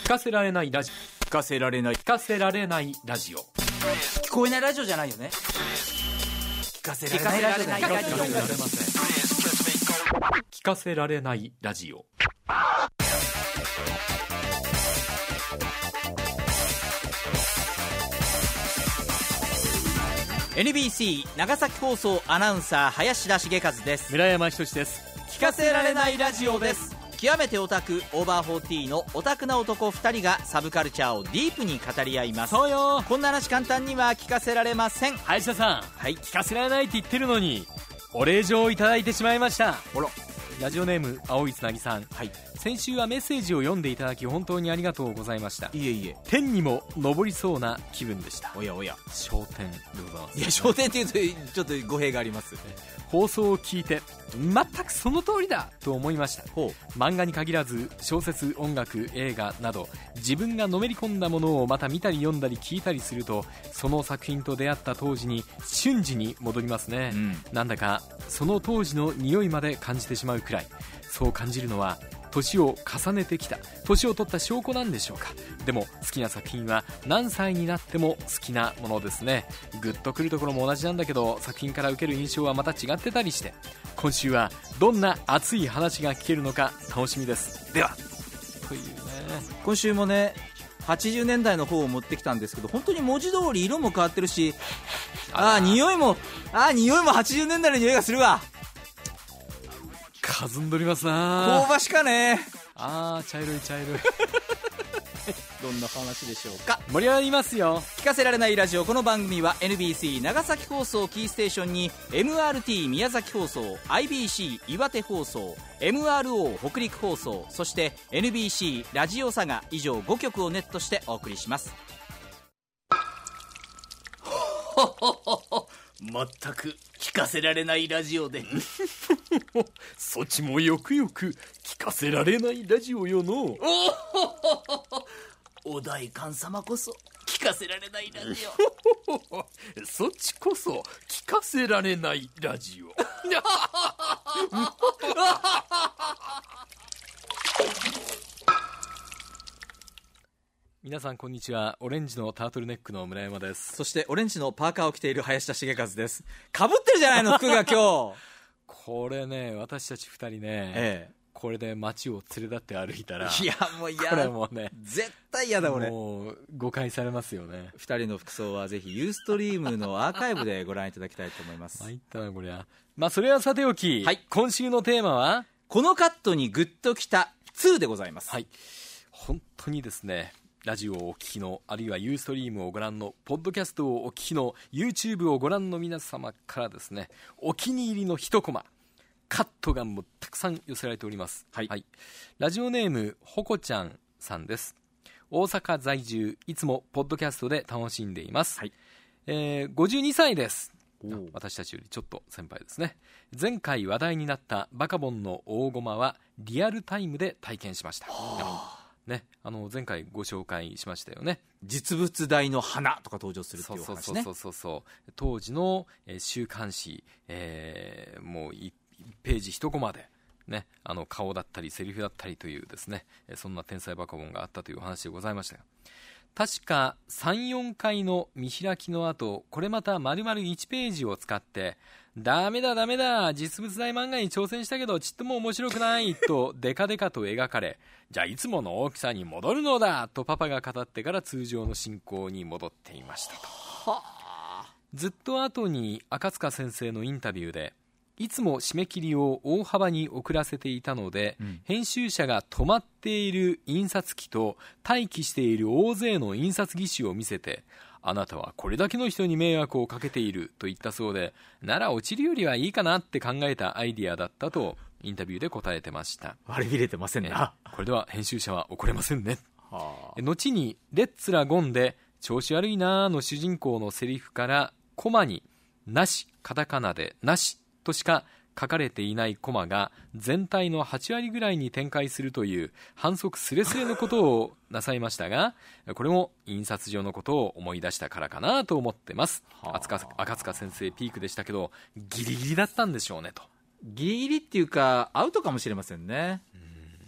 かせられないラジオ、 聞かせられない、 聞かせられないラジオ、 聞こえないラジオじゃないよね。聞かせられないラジオじゃない。 聞かせられないラジオ。 NBC 長崎放送アナウンサー林田茂和です。 村山仁です。 聞かせられないラジオです。極めてオタクオーバー40のオタクな男2人がサブカルチャーをディープに語り合います。 そうよ、 こんな話簡単には聞かせられません。 林田さん、 はい、 聞かせられないって言ってるのにお礼状をいただいてしまいました。 ほら、 ラジオネーム青いつなぎさん、 はい、 先週はメッセージを読んでいただき本当にありがとうございました。 いえいえ、 天にも昇りそうな気分でした。 おやおや、 昇天でございます。 いや、焦点っていうとちょっと語弊があります。 放送を聞いて全くその通りだと思いました。漫画に限らず小説、音楽、映画など自分がのめり込んだものをまた見たり読んだり聞いたりすると、その作品と出会った当時に瞬時に戻りますね、なんだかその当時の匂いまで感じてしまうくらい。そう感じるのは年を重ねてきた、年を取った証拠なんでしょうか。でも好きな作品は何歳になっても好きなものですね。グッとくるところも同じなんだけど、作品から受ける印象はまた違ってたりして、今週はどんな熱い話が聞けるのか楽しみです。ではというね、 今週もね80年代の方を持ってきたんですけど、本当に文字通り色も変わってるし、匂いも80年代の匂いがするわ。 かずんどりますな。 香ばしかね。 茶色いどんな話でしょうか。 盛り上がりますよ。 聞かせられないラジオ。この番組は NBC 長崎放送キーステーションに MRT 宮崎放送、 IBC 岩手放送、 MRO 北陸放送、そして NBC ラジオ佐賀、以上5局をネットしてお送りします。全く聞かせられないラジオでそちもよくよく聞かせられないラジオよの。 お代官様こそ聞かせられないラジオそっちこそ聞かせられないラジオ皆さんこんにちは。オレンジのタートルネックの村山です。 そしてオレンジのパーカーを着ている林田茂和です。かぶってるじゃないの服が今日これね、私たち2人ね、これで街を連れ立って歩いたら、 いやもう嫌、 これもうね絶対嫌だ。俺もう誤解されますよね。 2人の服装はぜひユーストリームのアーカイブでご覧いただきたいと思います。 参ったなこりゃ。それはさておき、 はい、 今週のテーマはこのカットにグッときた2でございます。 はい、本当にですね、ラジオをお聞きの、あるいはユーストリームをご覧の、ポッドキャストをお聞きの、 YouTube をご覧の皆様からですね、お気に入りの一コマカットがもうたくさん寄せられております。はい、ラジオネームほこちゃんさんです。大阪在住、いつもポッドキャストで楽しんでいます。52歳です。私たちよりちょっと先輩ですね。前回話題になったバカボンの大ゴマはリアルタイムで体験しました。ね、前回ご紹介しましたよね。 実物大の花とか登場するっていう話ね。 そう当時の、週刊誌、もう1ページ1コマで、ね、顔だったりセリフだったりというですね、そんな天才バカボンがあったという話でございましたが、確か 3,4 回の見開きの後、これまた丸々1ページを使ってダメだ実物大漫画に挑戦したけどちっとも面白くないとデカデカと描かれ、じゃあいつもの大きさに戻るのだとパパが語ってから通常の進行に戻っていましたと。ずっと後に赤塚先生のインタビューで、いつも締め切りを大幅に遅らせていたので、編集者が止まっている印刷機と待機している大勢の印刷技師を見せて、あなたはこれだけの人に迷惑をかけていると言ったそうで、なら落ちるよりはいいかなって考えたアイディアだったとインタビューで答えてました。 割り切れてませんな。 これでは編集者は怒れませんね。後にレッツラゴンで調子悪いなーの主人公のセリフからコマになし、カタカナでなしとしか書かれていないコマが全体の8割ぐらいに展開するという反則スレスレのことをなさいましたが、これも印刷上のことを思い出したからかなと思ってます。赤塚先生ピークでしたけどギリギリだったんでしょうねと。 ギリギリっていうかアウトかもしれませんね。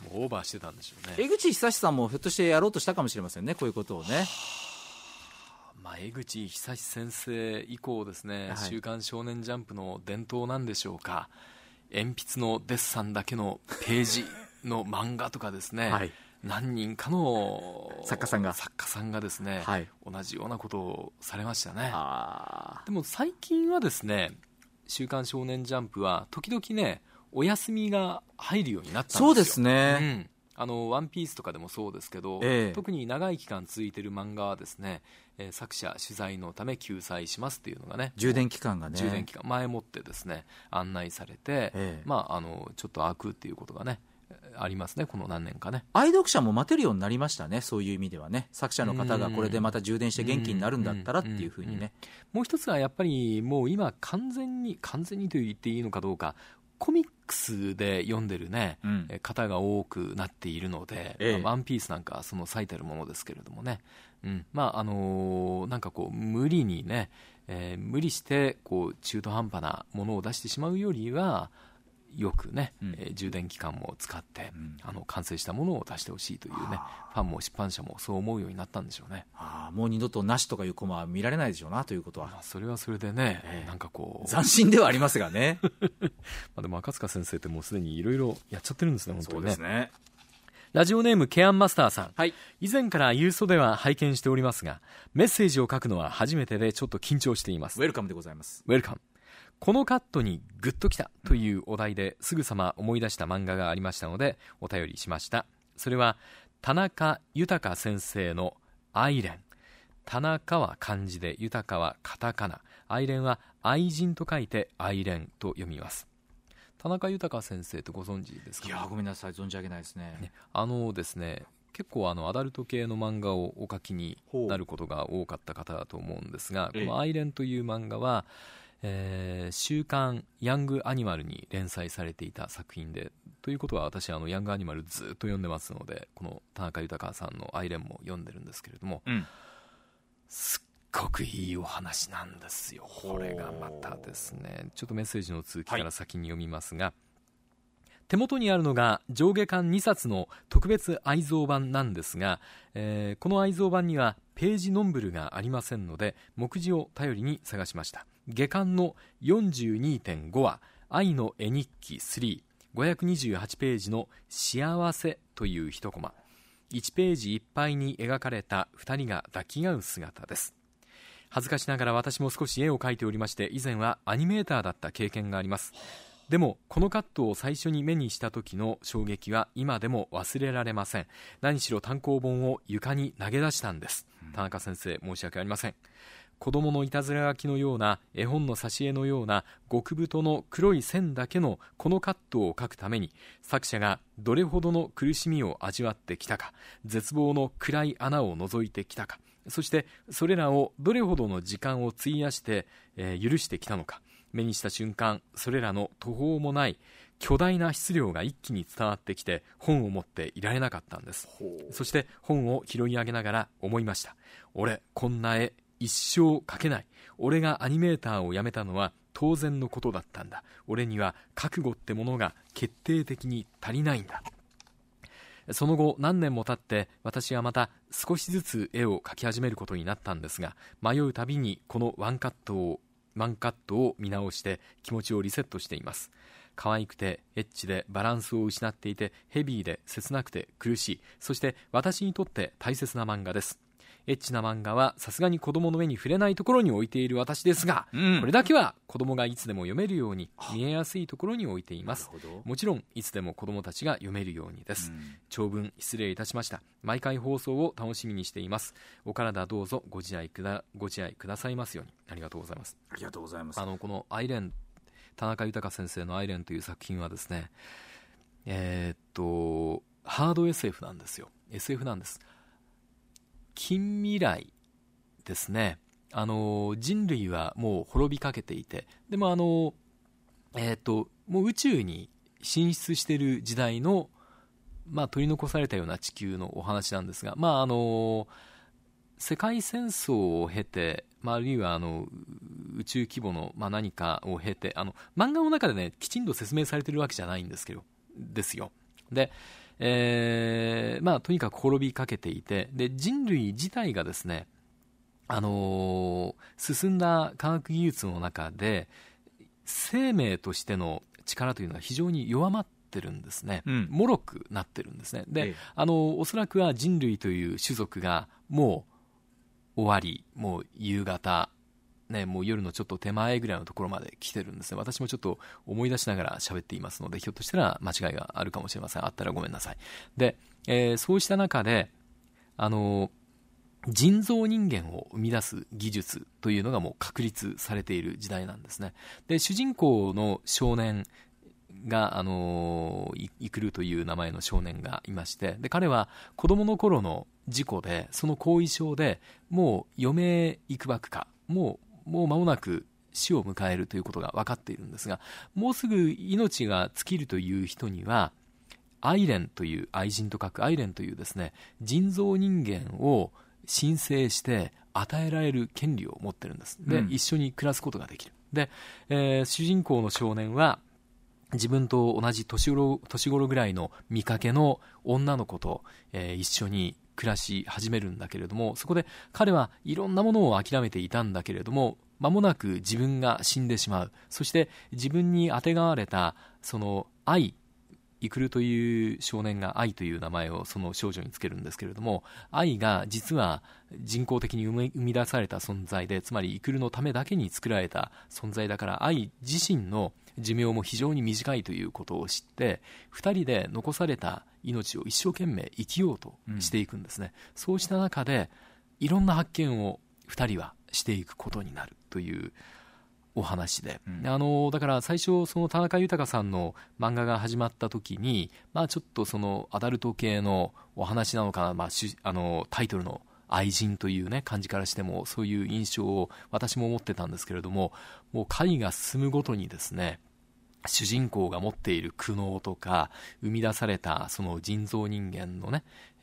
オーバーしてたんでしょうね。 江口久志さんもひょっとしてやろうとしたかもしれませんね、こういうことをね。 江口久志先生以降ですね、週刊少年ジャンプの伝統なんでしょうか、鉛筆のデッサンだけのページの漫画とかですね、何人かの作家さんがですね、同じようなことをされましたね。でも最近はですね、週刊少年ジャンプは時々ね、お休みが入るようになったんですよ。 そうですね、 ワンピースとかでもそうですけど、特に長い期間続いている漫画はですね、作者取材のため休載しますっていうのがね、 充電期間がね、 前もってですね案内されて、ちょっと開くっていうことがねありますね、この何年かね。 愛読者も待てるようになりましたね、そういう意味ではね。作者の方がこれでまた充電して元気になるんだったらっていうふうにね。 もう一つはやっぱりもう今完全にと言っていいのかどうか、コミックスで読んでるね、方が多くなっているので、ワンピースなんかその最たるものですけれどもね、なんかこう無理にね、無理してこう中途半端なものを出してしまうよりは、よくね、充電期間も使って、完成したものを出してほしいというね、ファンも出版社もそう思うようになったんでしょうね。 もう二度となしとかいうコマは見られないでしょうなということは、 それはそれでね、なんかこう斬新ではありますがねでも赤塚先生ってもうすでにいろいろやっちゃってるんですね、本当にね。 そうですね。 ラジオネームケアンマスターさん、以前から郵送では拝見しておりますが、メッセージを書くのは初めてでちょっと緊張しています。 ウェルカムでございます。 ウェルカム。このカットにグッときたというお題ですぐさま思い出した漫画がありましたのでお便りしました。それは田中豊先生の愛恋。田中は漢字で豊はカタカナ、愛恋は愛人と書いて愛恋と読みます。田中豊先生ってご存知ですか？ いや、ごめんなさい、存じ上げないですね。 ですね、結構アダルト系の漫画をお書きになることが多かった方だと思うんですが、この愛恋という漫画は週刊ヤングアニマルに連載されていた作品で、ということは私ヤングアニマルずっと読んでますので、この田中豊さんの愛恋も読んでるんですけれども、すっごくいいお話なんですよ。これがまたですね、ちょっとメッセージの続きから先に読みますが、手元にあるのが上下巻2冊の特別愛蔵版なんですが、この愛蔵版にはページノンブルがありませんので目次を頼りに探しました。下巻の 42.5 は愛の絵日記3、528ページの幸せという一コマ、1ページいっぱいに描かれた2人が抱き合う姿です。恥ずかしながら私も少し絵を描いておりまして、以前はアニメーターだった経験があります。でもこのカットを最初に目にした時の衝撃は今でも忘れられません。何しろ単行本を床に投げ出したんです。田中先生、申し訳ありません。子供のいたずら書きのような、絵本の挿絵のような極太の黒い線だけのこのカットを描くために、作者がどれほどの苦しみを味わってきたか、絶望の暗い穴を覗いてきたか、そしてそれらをどれほどの時間を費やして、許してきたのか。目にした瞬間、それらの途方もない巨大な質量が一気に伝わってきて、本を持っていられなかったんです。そして本を拾い上げながら思いました。俺、こんな絵一生描けない。俺がアニメーターを辞めたのは当然のことだったんだ。俺には覚悟ってものが決定的に足りないんだ。その後何年も経って私はまた少しずつ絵を描き始めることになったんですが、迷うたびにこのワンカットを見直して気持ちをリセットしています。可愛くてエッチでバランスを失っていてヘビーで切なくて苦しい、そして私にとって大切な漫画です。エッチな漫画はさすがに子供の目に触れないところに置いている私ですが、これだけは子供がいつでも読めるように見えやすいところに置いています。もちろんいつでも子供たちが読めるようにです。長文失礼いたしました。毎回放送を楽しみにしています。お体どうぞご自愛くださいますように。ありがとうございます。 ありがとうございます。 この愛恋、田中豊先生の愛恋という作品はですね、ハード SF なんですよ。 SF なんです。近未来ですね。人類はもう滅びかけていて、でももう宇宙に進出している時代の、取り残されたような地球のお話なんですが、世界戦争を経て、あるいは宇宙規模の何かを経て、漫画の中でねきちんと説明されているわけじゃないんですけどですよ。でとにかく滅びかけていて、で人類自体がですね、進んだ科学技術の中で生命としての力というのは非常に弱まってるんですね、脆くなってるんですね。で、おそらくは人類という種族がもう終わり、もう夕方、もう夜のちょっと手前ぐらいのところまで来てるんですね。私もちょっと思い出しながら喋っていますので、ひょっとしたら間違いがあるかもしれません。あったらごめんなさい。で、そうした中で人造人間を生み出す技術というのがもう確立されている時代なんですね。で、主人公の少年がイクルという名前の少年がいまして、で彼は子供の頃の事故で、その後遺症でもう余命いくばくか、もう間もなく死を迎えるということが分かっているんですが、もうすぐ命が尽きるという人には愛蓮という、愛人と書く愛蓮というですね、人造人間を申請して与えられる権利を持ってるんです。で、一緒に暮らすことができる。で、主人公の少年は自分と同じ年頃ぐらいの見かけの女の子と、一緒に暮らし始めるんだけれども、そこで彼はいろんなものを諦めていたんだけれども、間もなく自分が死んでしまう。そして自分にあてがわれたその愛、イクルという少年が愛という名前をその少女につけるんですけれども、愛が実は人工的に生み出された存在で、つまりイクルのためだけに作られた存在だから、愛自身の寿命も非常に短いということを知って、2人で残された命を一生懸命生きようとしていくんですね、そうした中でいろんな発見を2人はしていくことになるというお話で、だから最初その田中豊さんの漫画が始まった時に、ちょっとそのアダルト系のお話なのかな、タイトルの愛人というね感じからしてもそういう印象を私も持ってたんですけれども、もう回が進むごとにですね、主人公が持っている苦悩とか生み出されたその人造人間のね、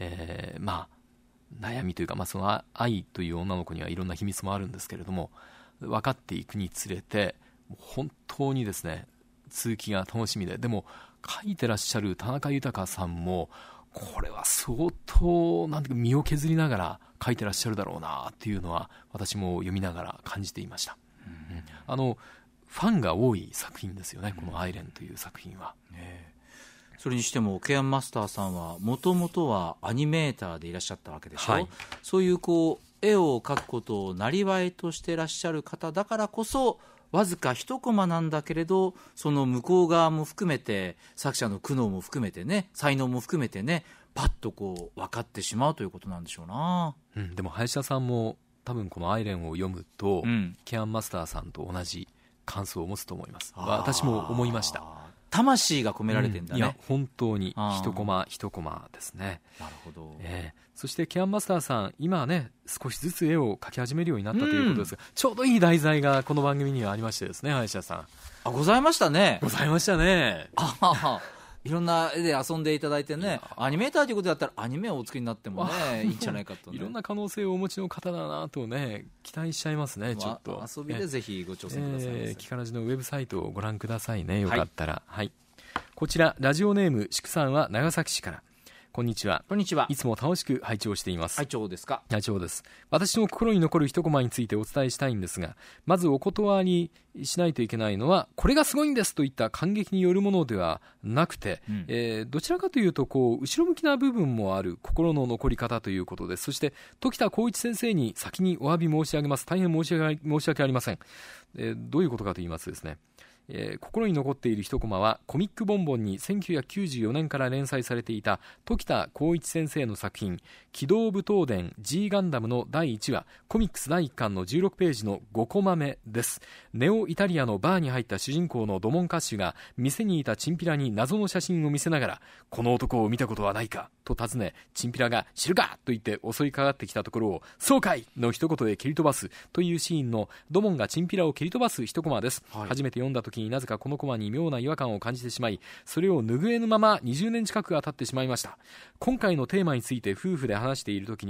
悩みというか、その愛という女の子にはいろんな秘密もあるんですけれども、分かっていくにつれて本当にですね続きが楽しみで、でも書いてらっしゃる田中豊さんもこれは相当なんていうか身を削りながら書いてらっしゃるだろうなっていうのは私も読みながら感じていました、ファンが多い作品ですよね、このアイレンという作品は、 それにしてもケアンマスターさんはもともとはアニメーターでいらっしゃったわけでしょ、そういう絵を描くことをなりわいとしてらっしゃる方だからこそ、わずか一コマなんだけれどその向こう側も含めて作者の苦悩も含めてね、才能も含めてね、パッと分かってしまうということなんでしょうな、 でも林田さんも多分このアイレンを読むと、ケアンマスターさんと同じ感想を持つと思います。私も思いました。 魂が込められてんだね、 いや本当に一コマ一コマですね。 なるほど、 そしてケアンマスターさん今はね少しずつ絵を描き始めるようになったということですが、ちょうどいい題材がこの番組にはありましてですね、林田さん。 ございましたね。 ございましたね。 いろんな絵で遊んでいただいてね、アニメーターということだったらアニメをお作りになってもねいいんじゃないかと、ね、 いろんな可能性をお持ちの方だなとね期待しちゃいますね。ちょっと遊びでぜひご挑戦くださいませ。 キカラジのウェブサイトをご覧くださいね、よかったら。こちらラジオネームしくさんは長崎市から。こんにちは。 こんにちは。 いつも楽しく拝聴しています。 拝聴ですか。 拝聴です。私の心に残る一コマについてお伝えしたいんですが、まずお断りしないといけないのは、これがすごいんですといった感激によるものではなくて、どちらかというと後ろ向きな部分もある心の残り方ということです。そして時田光一先生に先にお詫び申し上げます。大変申し訳ありません。どういうことかと言いますとですね、心に残っている一コマはコミックボンボンに1994年から連載されていた時田光一先生の作品機動武闘伝 G ガンダムの第1話コミックス第1巻の16ページの5コマ目です。ネオイタリアのバーに入った主人公のドモンカッシュが店にいたチンピラに謎の写真を見せながら、この男を見たことはないかと尋ね、チンピラが知るかと言って襲いかかってきたところをそうかいの一言で蹴り飛ばすというシーンのドモンがチンピラを蹴り飛ばす一コマです。初めて読んだ時になぜかこのコマに妙な違和感を感じてしまい、それを拭えぬまま20年近くが経ってしまいました。今回のテーマについて夫婦で話している時に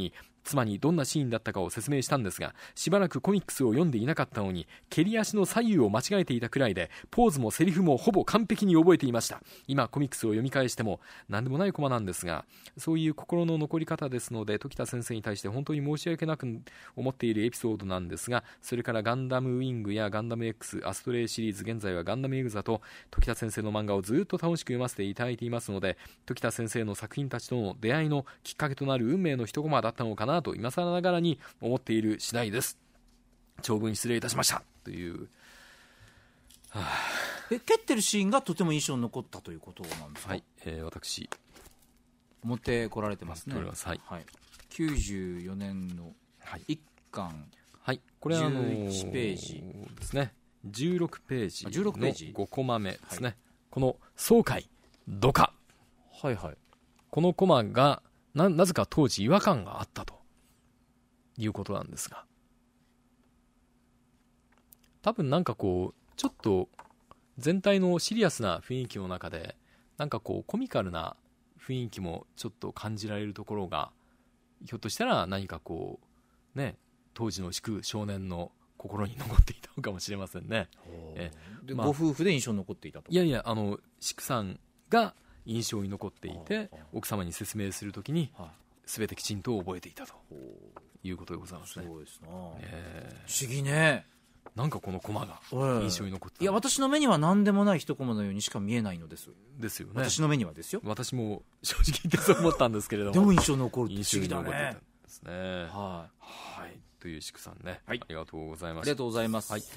妻にどんなシーンだったかを説明したんですが、しばらくコミックスを読んでいなかったのに蹴り足の左右を間違えていたくらいで、ポーズもセリフもほぼ完璧に覚えていました。今コミックスを読み返しても何でもないコマなんですが、そういう心の残り方ですので、時田先生に対して本当に申し訳なく思っているエピソードなんですが、それからガンダムウィングやガンダム X、アストレイシリーズ、現在はガンダムエグザと時田先生の漫画をずっと楽しく読ませていただいていますので、時田先生の作品たちとの出会いのきっかけとなる運命の一コマだったのかなと今更ながらに思っている次第です。長文失礼いたしましたという、 蹴ってるシーンがとても印象に残ったということなんですか。 はい、私持ってこられてますね。 はい、 94年の1巻、 はい、これは 11ページですね。16ページの 16ページ 5コマ目ですね、はい、この爽快ドカ、 はいはい、 このコマが なぜか当時違和感があったということなんですが、多分なんかこうちょっと全体のシリアスな雰囲気の中でなんかこうコミカルな雰囲気もちょっと感じられるところが、ひょっとしたら何かこうね、当時の祝少年の心に残っていたのかもしれませんね。 で、ご夫婦で印象に残っていたと。 いやいや、祝さんが印象に残っていて、奥様に説明するときに全てきちんと覚えていたということでございますね。 そうですな、不思議ね。 なんかこのコマが印象に残ってた、 いや、私の目には何でもない一コマのようにしか見えないのですよね。 私の目にはですよ。 私も正直言ってそう思ったんですけれどもでも印象に残るって不思議だね。ですね。 はい、 という祝さんね、 はい、 ありがとうございます。 ありがとうございます。 はい、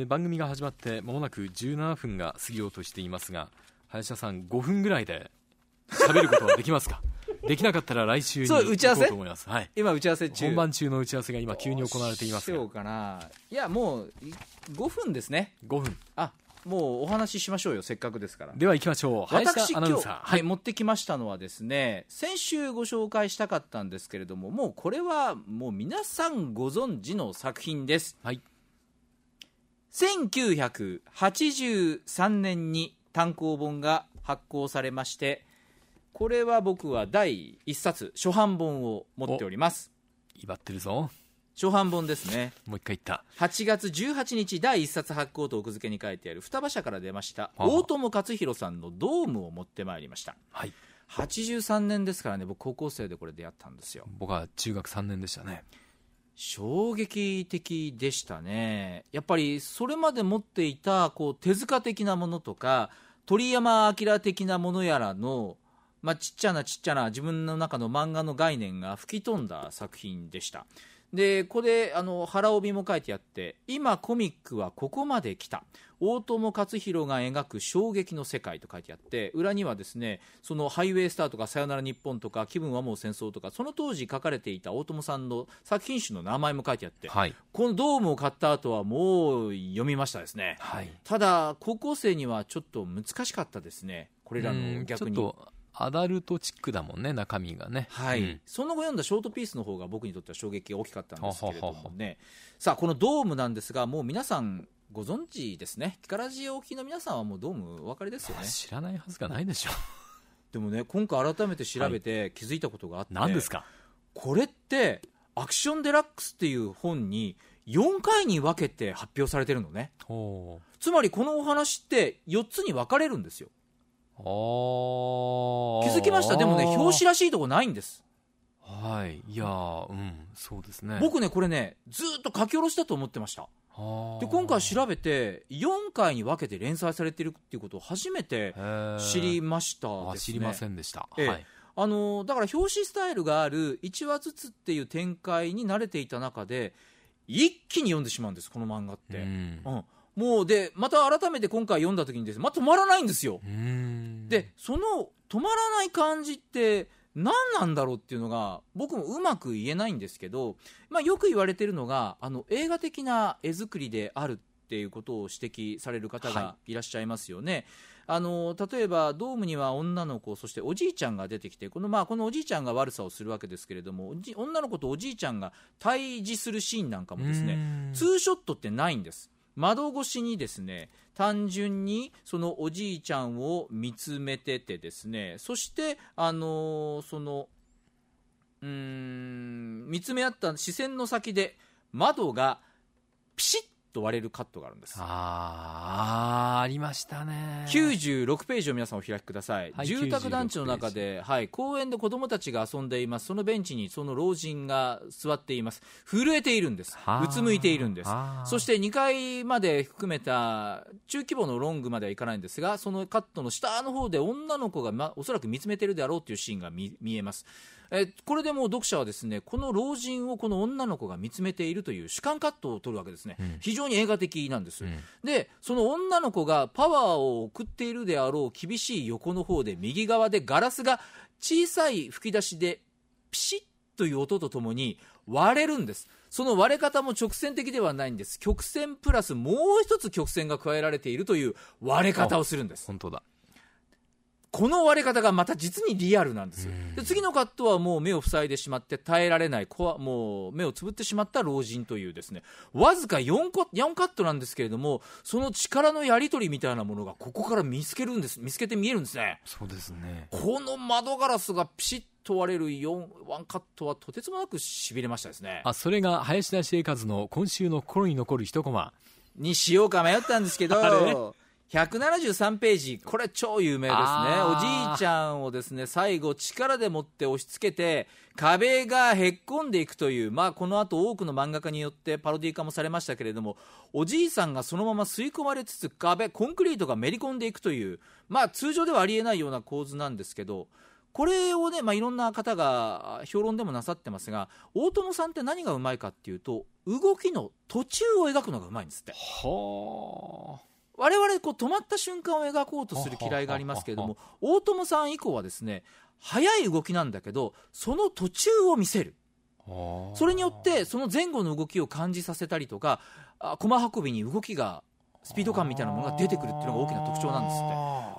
番組が始まって間もなく17分が過ぎようとしていますが、林田さん5分ぐらいで喋ることはできますか？できなかったら来週に行こうと思います。はい、 今打ち合わせ中、 本番中の打ち合わせが今急に行われていますが、 どうしようかな。いや、もう5分ですね。 5分、 もうお話ししましょうよ、せっかくですから。 では行きましょう。 私アナウンサー、 持ってきましたのはですね、先週ご紹介したかったんですけれども、もうこれはもう皆さんご存知の作品です。 はい、 1983年に単行本が発行されまして、これは僕は第1冊初版本を持っております。 威張ってるぞ。 初版本ですね。 もう一回言った。 8月18日第1冊発行と奥付けに書いてある双葉社から出ました大友克洋さんのドームを持ってまいりました。 はい、 83年ですからね、僕高校生でこれ出会ったんですよ。 僕は中学3年でしたね。 衝撃的でしたね。やっぱりそれまで持っていたこう手塚的なものとか鳥山明的なものやらの、ちっちゃな自分の中の漫画の概念が吹き飛んだ作品でした。で、これ腹帯も書いてあって、今コミックはここまで来た、大友克洋が描く衝撃の世界と書いてあって、裏にはですね、そのハイウェイスターとかさよなら日本とか気分はもう戦争とか、その当時書かれていた大友さんの作品集の名前も書いてあって、 はい、 このドームを買った後はもう読みましたですね。 はい、 ただ高校生にはちょっと難しかったですね、これらの逆に。 ちょっとアダルトチックだもんね、中身がね。 はい、その後読んだショートピースの方が僕にとっては衝撃が大きかったんですけれどもね。さあ、このドームなんですが、もう皆さんご存知ですね。キカラジオをお聞きの皆さんはもうドームお分かりですよね。 知らないはずがないでしょ。 でもね、今回改めて調べて気づいたことがあって、 何ですか？ これってアクションデラックスっていう本に4回に分けて発表されてるのね。つまりこのお話って4つに分かれるんですよ。気づきました？でもね、表紙らしいとこないんです。 はい、いや、そうですね。 僕ね、これね、ずっと書き下ろしだと思ってました。で、今回調べて4回に分けて連載されているっていうことを初めて知りましたですね。 知りませんでした。 はい、だから表紙スタイルがある1話ずつっていう展開に慣れていた中で一気に読んでしまうんです、この漫画って。もうで、また改めて今回読んだ時にですね、止まらないんですよ。で、その止まらない感じって何なんだろうっていうのが僕もうまく言えないんですけど、よく言われてるのが映画的な絵作りであるっていうことを指摘される方がいらっしゃいますよね。例えばドームには女の子、そしておじいちゃんが出てきて、このおじいちゃんが悪さをするわけですけれども、女の子とおじいちゃんが対峙するシーンなんかもですね、ツーショットってないんです。窓越しにですね、単純にそのおじいちゃんを見つめててですね、そしてその見つめ合った視線の先で窓がピシッと割れるカットがあるんです。 ありましたね。 96ページを皆さんお開きください、 はい、 住宅団地の中で、はい、公園で子供たちが遊んでいます。そのベンチにその老人が座っています。震えているんです。うつむいているんです。そして2階まで含めた中規模のロングまではいかないんですが、そのカットの下の方で女の子が、おそらく見つめているであろうというシーンが 見えます。これでもう読者はですね、この老人をこの女の子が見つめているという主観カットを取るわけですね、非常に映画的なんです、でその女の子がパワーを送っているであろう厳しい横の方で右側でガラスが小さい吹き出しでピシッという音とともに割れるんです。その割れ方も直線的ではないんです。曲線プラスもう一つ曲線が加えられているという割れ方をするんです。 本当だ。 この割れ方がまた実にリアルなんですよ。で次のカットはもう目を塞いでしまって耐えられない、もう目をつぶってしまった老人というですね、わずか4カットなんですけれども、その力のやり取りみたいなものがここから見つけて見えるんですね。 そうですね。 この窓ガラスがピシッと割れるワンカットはとてつもなく痺れましたですね。 それが林田生活の今週の心に残る一コマにしようか迷ったんですけど173ページ、これ超有名ですね。おじいちゃんをですね、最後力でもって押し付けて壁がへっこんでいくという、この後多くの漫画家によってパロディ化もされましたけれども、おじいさんがそのまま吸い込まれつつコンクリートがめり込んでいくという、通常ではありえないような構図なんですけど、これをね、いろんな方が評論でもなさってますが、大友さんって何がうまいかっていうと、動きの途中を描くのがうまいんですって。我々止まった瞬間を描こうとする嫌いがありますけれども、大友さん以降はですね、速い動きなんだけどその途中を見せる。それによってその前後の動きを感じさせたりとか、駒運びに動きがスピード感みたいなものが出てくるっていうのが大きな特徴なんですって。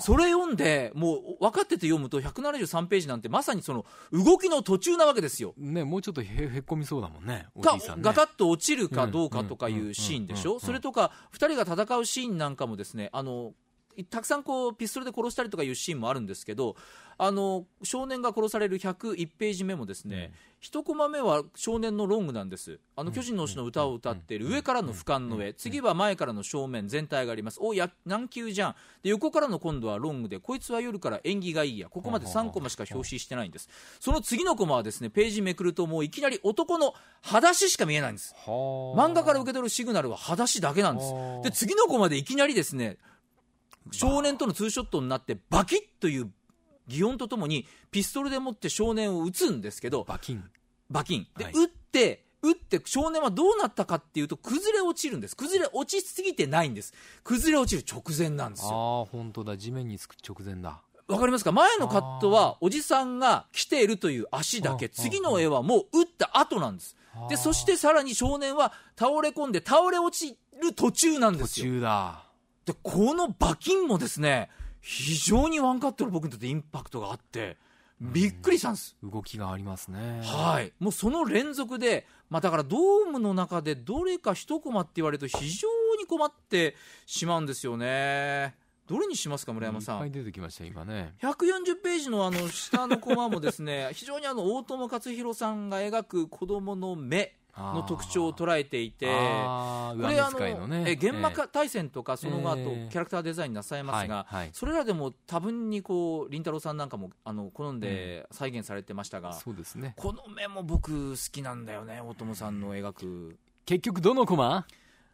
それ読んでもう分かってて読むと173ページなんてまさにその動きの途中なわけですよ、 ね、もうちょっとへっこみそうだもんね、おじいさんね。 ガタッと落ちるかどうかとかいうシーンでしょ。それとか2人が戦うシーンなんかもですね、たくさんピストルで殺したりとかいうシーンもあるんですけど、少年が殺される101ページ目もですね、1コマ目は少年のロングなんです。巨人の星の歌を歌っている上からの俯瞰の絵、次は前からの正面全体があります。軟球じゃんで、横からの今度はロングで、こいつは夜から縁起がいいや。ここまで3コマしか表紙してないんです。その次のコマはですね、ページめくるともういきなり男の裸足しか見えないんです。漫画から受け取るシグナルは裸足だけなんです。で次のコマでいきなりですね、少年とのツーショットになってバキッという擬音とともにピストルで持って少年を撃つんですけど、 バキンで、 はい、 撃って少年はどうなったかっていうと崩れ落ちるんです。崩れ落ちすぎてないんです。崩れ落ちる直前なんですよ。 本当だ、地面につく直前だ。 わかりますか。前のカットはおじさんが来ているという足だけ、次の絵はもう撃った後なんです。でそしてさらに少年は倒れ込んで倒れ落ちる途中なんですよ。 途中だ。 でこのバキンもですね、非常にワンカットの僕にとってインパクトがあってびっくりしたんです。 動きがありますね。 はい、もうその連続で、だからドームの中でどれか一コマって言われると非常に困ってしまうんですよね。どれにしますか村山さん。 いっぱい出てきました今ね。 140ページの下のコマもですね非常に大友克洋さんが描く子供の目の特徴を捉えていて、これ現場対戦とかその後、キャラクターデザインなさいますが、それらでも多分に凛太郎さんなんかも好んで再現されてましたが、 そうですね、 この目も僕好きなんだよね、大友さんの描く。 結局どのコマ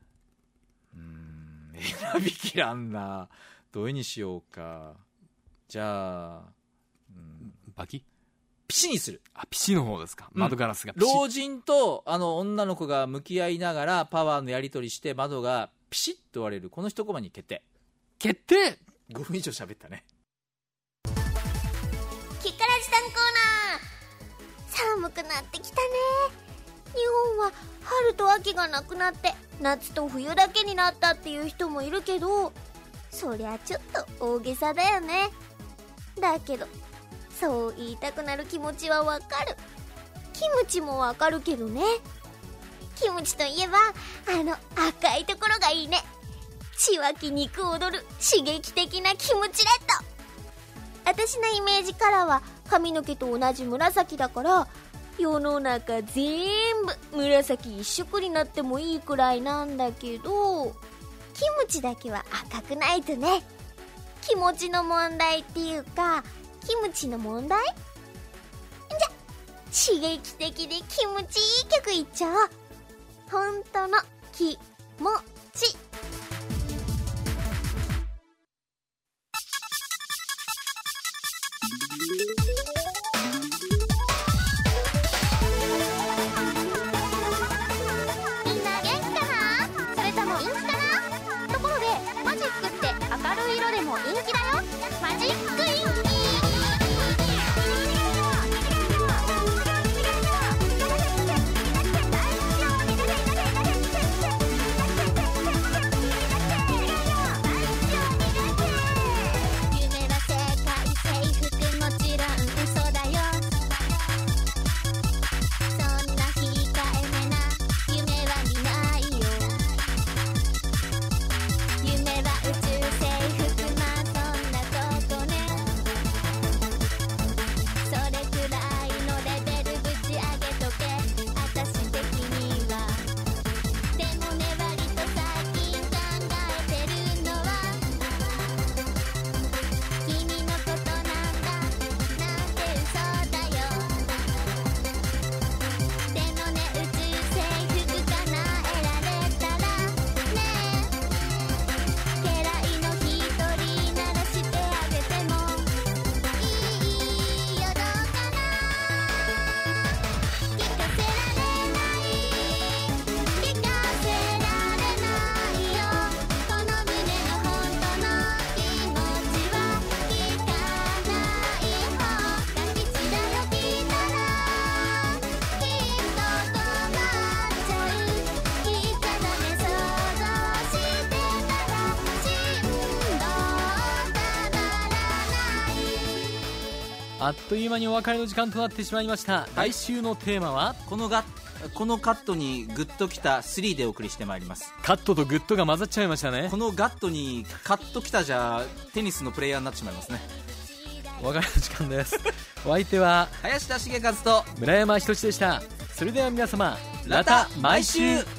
選びきらんな。どれにしようか。じゃあ、 バキピシにする。 ピシの方ですか。窓ガラスがピシ。 老人と女の子が向き合いながらパワーのやり取りして窓がピシッと割れる、この一コマに決定。 決定。 5分以上喋ったね。 キッカラジタンコーナー。寒くなってきたね。日本は春と秋がなくなって夏と冬だけになったっていう人もいるけど、そりゃちょっと大げさだよね。だけどそう言いたくなる気持ちはわかる。キムチもわかるけどね。キムチといえば赤いところがいいね。血湧き肉踊る刺激的なキムチレッド。私のイメージカラーは髪の毛と同じ紫だから、 世の中全部紫一色になってもいいくらいなんだけど、キムチだけは赤くないとね。気持ちの問題っていうか、キムチの問題？じゃ、刺激的で気持ちいい曲いっちゃおう。本当の気持ち。みんな元気かな？それとも陰気かな？ところで、マジックって明るい色でも陰気だよ。マジック陰気。 あっという間にお別れの時間となってしまいました。来週のテーマはこのカットにグッときた3でお送りしてまいります。 カットとグッドが混ざっちゃいましたね。 このガットにカットきたじゃテニスのプレイヤーになってしまいますね。 お別れの時間ですお相手は林田茂和と村山仁でした。それでは皆様、 また毎週。